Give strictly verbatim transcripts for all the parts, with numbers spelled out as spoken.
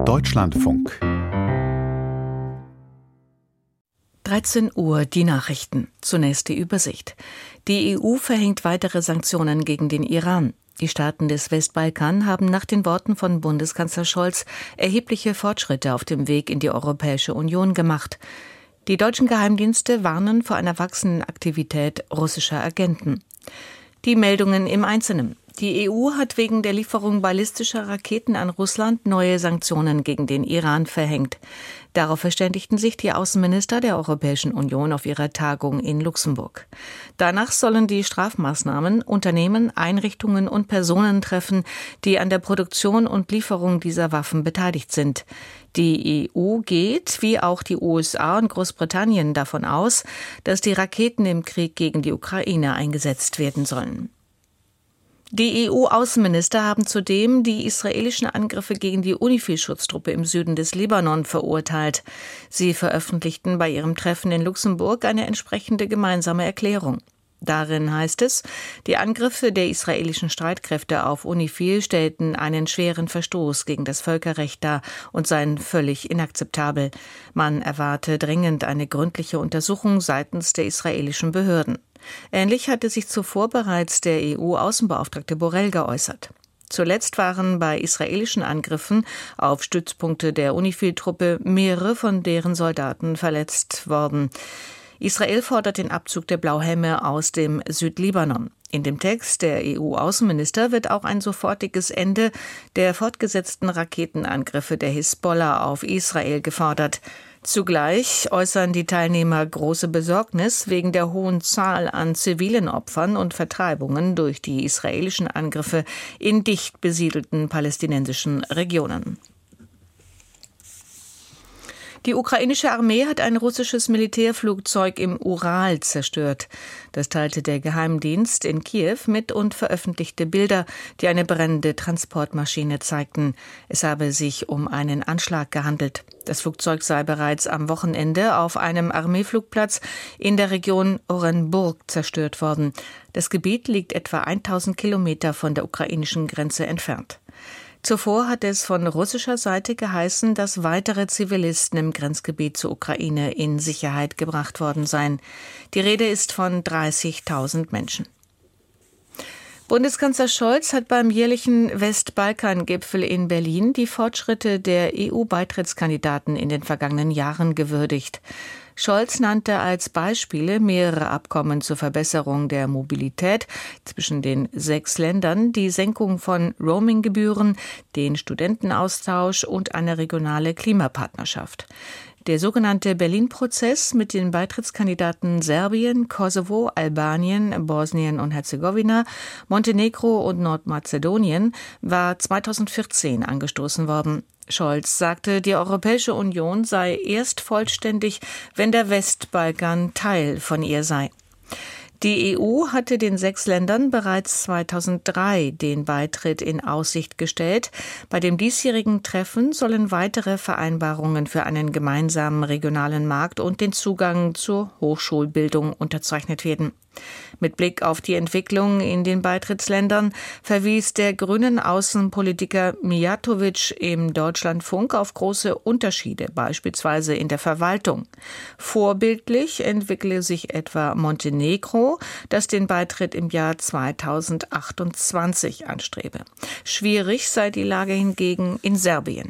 Deutschlandfunk. dreizehn Uhr, die Nachrichten. Zunächst die Übersicht. Die E U verhängt weitere Sanktionen gegen den Iran. Die Staaten des Westbalkan haben nach den Worten von Bundeskanzler Scholz erhebliche Fortschritte auf dem Weg in die Europäische Union gemacht. Die deutschen Geheimdienste warnen vor einer wachsenden Aktivität russischer Agenten. Die Meldungen im Einzelnen. Die E U hat wegen der Lieferung ballistischer Raketen an Russland neue Sanktionen gegen den Iran verhängt. Darauf verständigten sich die Außenminister der Europäischen Union auf ihrer Tagung in Luxemburg. Danach sollen die Strafmaßnahmen Unternehmen, Einrichtungen und Personen treffen, die an der Produktion und Lieferung dieser Waffen beteiligt sind. Die E U geht, wie auch die U S A und Großbritannien, davon aus, dass die Raketen im Krieg gegen die Ukraine eingesetzt werden sollen. Die E U-Außenminister haben zudem die israelischen Angriffe gegen die UNIFIL-Schutztruppe im Süden des Libanon verurteilt. Sie veröffentlichten bei ihrem Treffen in Luxemburg eine entsprechende gemeinsame Erklärung. Darin heißt es, die Angriffe der israelischen Streitkräfte auf UNIFIL stellten einen schweren Verstoß gegen das Völkerrecht dar und seien völlig inakzeptabel. Man erwarte dringend eine gründliche Untersuchung seitens der israelischen Behörden. Ähnlich hatte sich zuvor bereits der E U-Außenbeauftragte Borrell geäußert. Zuletzt waren bei israelischen Angriffen auf Stützpunkte der UNIFIL-Truppe mehrere von deren Soldaten verletzt worden. Israel fordert den Abzug der Blauhelme aus dem Südlibanon. In dem Text der E U-Außenminister wird auch ein sofortiges Ende der fortgesetzten Raketenangriffe der Hisbollah auf Israel gefordert. Zugleich äußern die Teilnehmer große Besorgnis wegen der hohen Zahl an zivilen Opfern und Vertreibungen durch die israelischen Angriffe in dicht besiedelten palästinensischen Regionen. Die ukrainische Armee hat ein russisches Militärflugzeug im Ural zerstört. Das teilte der Geheimdienst in Kiew mit und veröffentlichte Bilder, die eine brennende Transportmaschine zeigten. Es habe sich um einen Anschlag gehandelt. Das Flugzeug sei bereits am Wochenende auf einem Armeeflugplatz in der Region Orenburg zerstört worden. Das Gebiet liegt etwa tausend Kilometer von der ukrainischen Grenze entfernt. Zuvor hat es von russischer Seite geheißen, dass weitere Zivilisten im Grenzgebiet zur Ukraine in Sicherheit gebracht worden seien. Die Rede ist von dreißigtausend Menschen. Bundeskanzler Scholz hat beim jährlichen Westbalkan-Gipfel in Berlin die Fortschritte der E U-Beitrittskandidaten in den vergangenen Jahren gewürdigt. Scholz nannte als Beispiele mehrere Abkommen zur Verbesserung der Mobilität zwischen den sechs Ländern, die Senkung von Roaminggebühren, den Studentenaustausch und eine regionale Klimapartnerschaft. Der sogenannte Berlin-Prozess mit den Beitrittskandidaten Serbien, Kosovo, Albanien, Bosnien und Herzegowina, Montenegro und Nordmazedonien war zweitausendvierzehn angestoßen worden. Scholz sagte, die Europäische Union sei erst vollständig, wenn der Westbalkan Teil von ihr sei. Die E U hatte den sechs Ländern bereits zweitausenddrei den Beitritt in Aussicht gestellt. Bei dem diesjährigen Treffen sollen weitere Vereinbarungen für einen gemeinsamen regionalen Markt und den Zugang zur Hochschulbildung unterzeichnet werden. Mit Blick auf die Entwicklung in den Beitrittsländern verwies der grünen Außenpolitiker Mijatovic im Deutschlandfunk auf große Unterschiede, beispielsweise in der Verwaltung. Vorbildlich entwickle sich etwa Montenegro, das den Beitritt im Jahr zweitausendachtundzwanzig anstrebe. Schwierig sei die Lage hingegen in Serbien.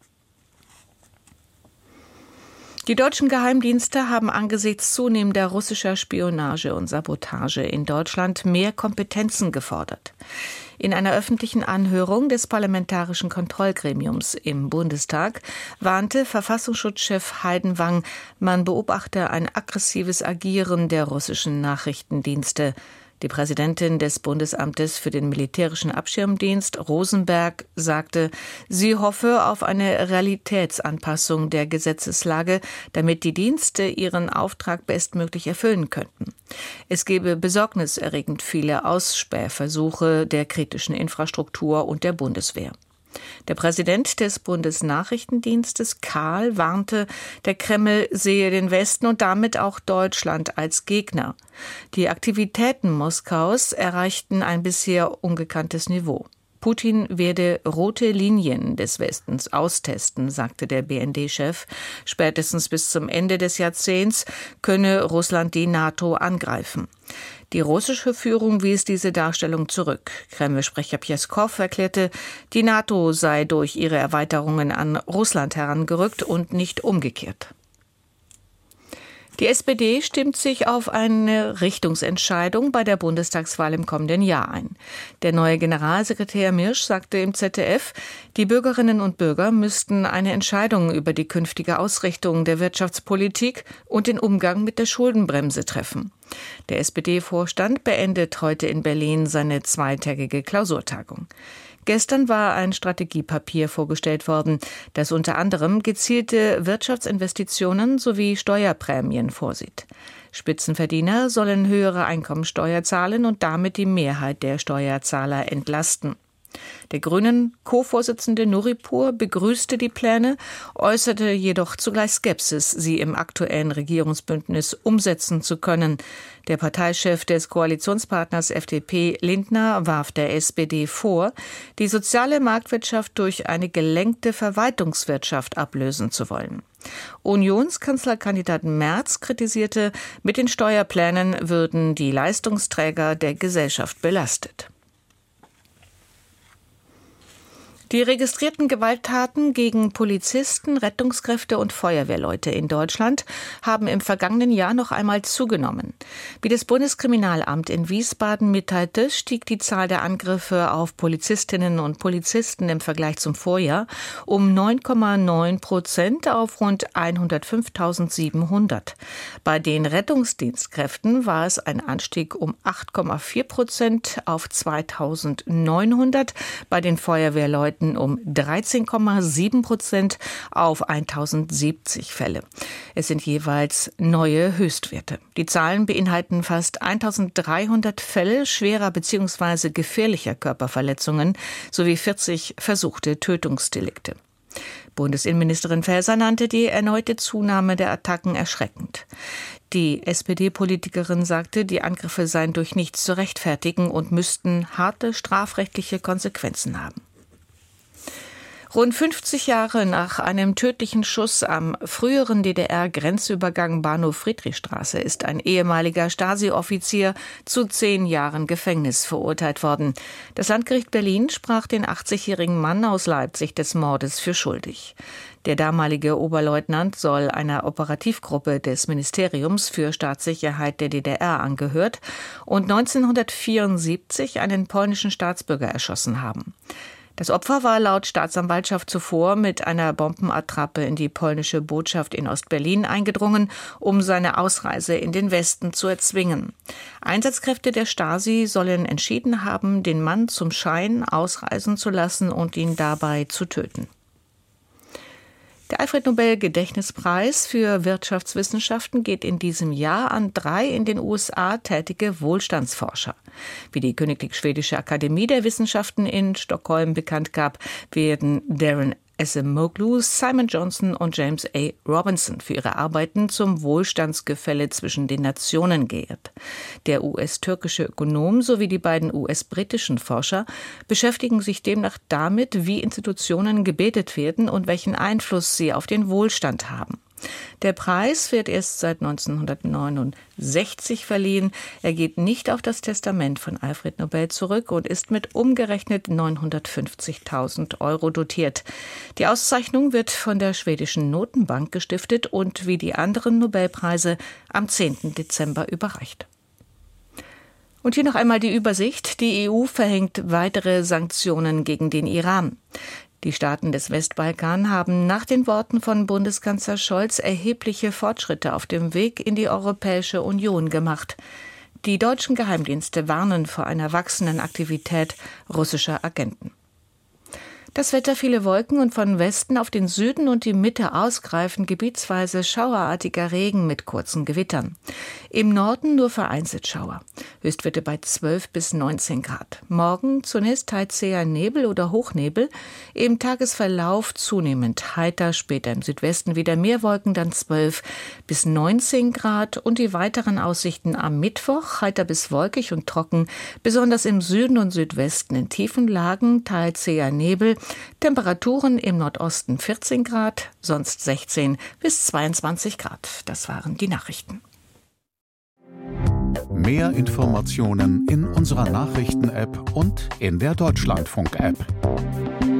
Die deutschen Geheimdienste haben angesichts zunehmender russischer Spionage und Sabotage in Deutschland mehr Kompetenzen gefordert. In einer öffentlichen Anhörung des Parlamentarischen Kontrollgremiums im Bundestag warnte Verfassungsschutzchef Heidenwang, man beobachte ein aggressives Agieren der russischen Nachrichtendienste. Die Präsidentin des Bundesamtes für den militärischen Abschirmdienst, Rosenberg, sagte, sie hoffe auf eine Realitätsanpassung der Gesetzeslage, damit die Dienste ihren Auftrag bestmöglich erfüllen könnten. Es gebe besorgniserregend viele Ausspähversuche der kritischen Infrastruktur und der Bundeswehr. Der Präsident des Bundesnachrichtendienstes, Kahl, warnte, der Kreml sehe den Westen und damit auch Deutschland als Gegner. Die Aktivitäten Moskaus erreichten ein bisher ungekanntes Niveau. Putin werde rote Linien des Westens austesten, sagte der B N D-Chef. Spätestens bis zum Ende des Jahrzehnts könne Russland die NATO angreifen. Die russische Führung wies diese Darstellung zurück. Kreml-Sprecher Pjeskow erklärte, die NATO sei durch ihre Erweiterungen an Russland herangerückt und nicht umgekehrt. Die S P D stimmt sich auf eine Richtungsentscheidung bei der Bundestagswahl im kommenden Jahr ein. Der neue Generalsekretär Mirsch sagte im Z D F, die Bürgerinnen und Bürger müssten eine Entscheidung über die künftige Ausrichtung der Wirtschaftspolitik und den Umgang mit der Schuldenbremse treffen. Der S P D-Vorstand beendet heute in Berlin seine zweitägige Klausurtagung. Gestern war ein Strategiepapier vorgestellt worden, das unter anderem gezielte Wirtschaftsinvestitionen sowie Steuerprämien vorsieht. Spitzenverdiener sollen höhere Einkommensteuer zahlen und damit die Mehrheit der Steuerzahler entlasten. Der Grünen-Co-Vorsitzende Nuripur begrüßte die Pläne, äußerte jedoch zugleich Skepsis, sie im aktuellen Regierungsbündnis umsetzen zu können. Der Parteichef des Koalitionspartners F D P, Lindner, warf der S P D vor, die soziale Marktwirtschaft durch eine gelenkte Verwaltungswirtschaft ablösen zu wollen. Unionskanzlerkandidat Merz kritisierte, mit den Steuerplänen würden die Leistungsträger der Gesellschaft belastet. Die registrierten Gewalttaten gegen Polizisten, Rettungskräfte und Feuerwehrleute in Deutschland haben im vergangenen Jahr noch einmal zugenommen. Wie das Bundeskriminalamt in Wiesbaden mitteilte, stieg die Zahl der Angriffe auf Polizistinnen und Polizisten im Vergleich zum Vorjahr um neun Komma neun Prozent auf rund hundertfünftausendsiebenhundert. Bei den Rettungsdienstkräften war es ein Anstieg um acht Komma vier Prozent auf zweitausendneunhundert, bei den Feuerwehrleuten um dreizehn Komma sieben Prozent auf eintausendsiebzig Fälle. Es sind jeweils neue Höchstwerte. Die Zahlen beinhalten fast eintausenddreihundert Fälle schwerer bzw. gefährlicher Körperverletzungen sowie vierzig versuchte Tötungsdelikte. Bundesinnenministerin Faeser nannte die erneute Zunahme der Attacken erschreckend. Die S P D-Politikerin sagte, die Angriffe seien durch nichts zu rechtfertigen und müssten harte strafrechtliche Konsequenzen haben. Rund fünfzig Jahre nach einem tödlichen Schuss am früheren D D R-Grenzübergang Bahnhof-Friedrichstraße ist ein ehemaliger Stasi-Offizier zu zehn Jahren Gefängnis verurteilt worden. Das Landgericht Berlin sprach den achtzigjährigen Mann aus Leipzig des Mordes für schuldig. Der damalige Oberleutnant soll einer Operativgruppe des Ministeriums für Staatssicherheit der D D R angehört und neunzehnhundertvierundsiebzig einen polnischen Staatsbürger erschossen haben. Das Opfer war laut Staatsanwaltschaft zuvor mit einer Bombenattrappe in die polnische Botschaft in Ostberlin eingedrungen, um seine Ausreise in den Westen zu erzwingen. Einsatzkräfte der Stasi sollen entschieden haben, den Mann zum Schein ausreisen zu lassen und ihn dabei zu töten. Der Alfred-Nobel-Gedächtnispreis für Wirtschaftswissenschaften geht in diesem Jahr an drei in den U S A tätige Wohlstandsforscher. Wie die Königlich Schwedische Akademie der Wissenschaften in Stockholm bekannt gab, werden Darren Acemoglu, Simon Johnson und James A. Robinson für ihre Arbeiten zum Wohlstandsgefälle zwischen den Nationen geehrt. Der U S-türkische Ökonom sowie die beiden U S-britischen Forscher beschäftigen sich demnach damit, wie Institutionen gebildet werden und welchen Einfluss sie auf den Wohlstand haben. Der Preis wird erst seit neunzehnhundertneunundsechzig verliehen. Er geht nicht auf das Testament von Alfred Nobel zurück und ist mit umgerechnet neunhundertfünfzigtausend Euro dotiert. Die Auszeichnung wird von der schwedischen Notenbank gestiftet und wie die anderen Nobelpreise am zehnten Dezember überreicht. Und hier noch einmal die Übersicht. Die E U verhängt weitere Sanktionen gegen den Iran. Die Staaten des Westbalkan haben nach den Worten von Bundeskanzler Scholz erhebliche Fortschritte auf dem Weg in die Europäische Union gemacht. Die deutschen Geheimdienste warnen vor einer wachsenden Aktivität russischer Agenten. Das Wetter: viele Wolken und von Westen auf den Süden und die Mitte ausgreifend gebietsweise schauerartiger Regen mit kurzen Gewittern. Im Norden nur vereinzelt Schauer. Höchstwerte bei zwölf bis neunzehn Grad. Morgen zunächst teils eher Nebel oder Hochnebel. Im Tagesverlauf zunehmend heiter, später im Südwesten wieder mehr Wolken, dann zwölf bis neunzehn Grad. Und die weiteren Aussichten am Mittwoch: heiter bis wolkig und trocken, besonders im Süden und Südwesten in tiefen Lagen, teils eher Nebel. Temperaturen im Nordosten vierzehn Grad, sonst sechzehn bis zweiundzwanzig Grad. Das waren die Nachrichten. Mehr Informationen in unserer Nachrichten-App und in der Deutschlandfunk-App.